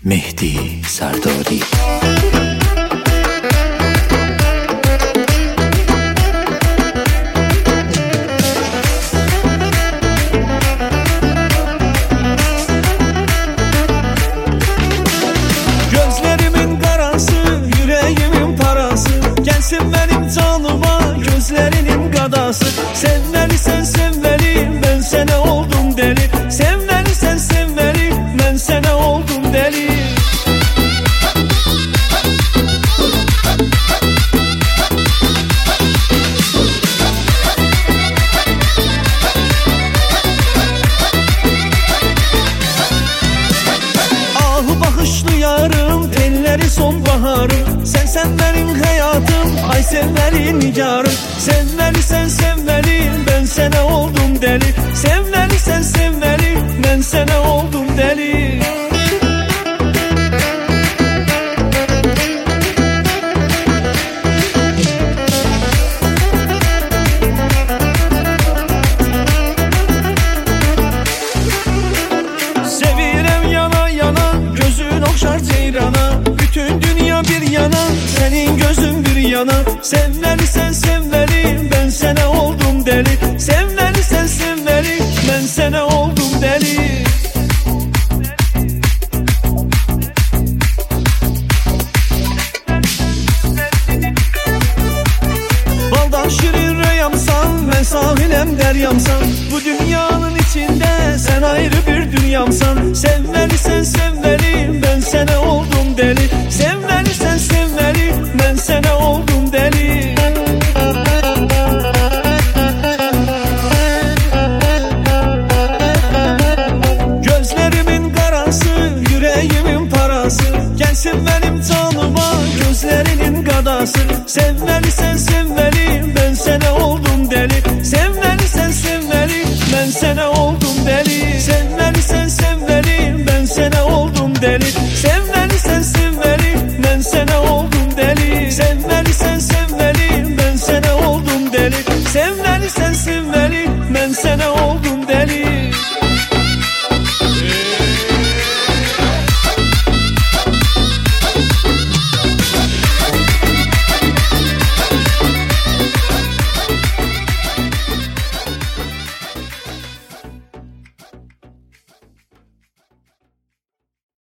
Mehdi Sardari. Gözlerimin karası, yüreğimin parası, gelsin benim canıma gözlerinin gadası. Sevmeli sen sevmeli, ben sana oldum deli. Sevmeli sen sevmeli, ben sana oldum deli. Ahı bakışlı yarım, telleri sonbaharım. Sen benim hayatım, ay sevmeli nigarım. Sevmeli sen sevmeli, ben sana oldum deli. Sevmeli sen sevmeli, ben sana oldum deli. Sevirem yana yana, gözün okşar ceyrana. Bütün dünya bir yana, senin gözün bir yana. Sevmeli sen sevmeli, ben sana oldum deli. Sevmeli sen sevmeli, ben sana oldum deli. Baldan şirin reyamsan, ben sahilem deryamsan. Bu dünyanın içinde sen ayrı bir dünyamsan. Sevmeli sen sevmeli, ben sana oldum deli. Sevmeli sen sevmeli, ben sana oldum deli. Gözlerimin karası, yüreğimin parası, gelsin benim canıma gözlerinin gadası. Sevmeli sen sevmeli, ben sana oldum deli. Sevmeli sen sevmeli, ben sana oldum deli. Sevmeli sen sevmeli, ben sana oldum deli. Sevmeli sen sevmeli, ben sana oldum deli. Sevmeli sen sevmeli, ben sana oldum deli. Sevmeli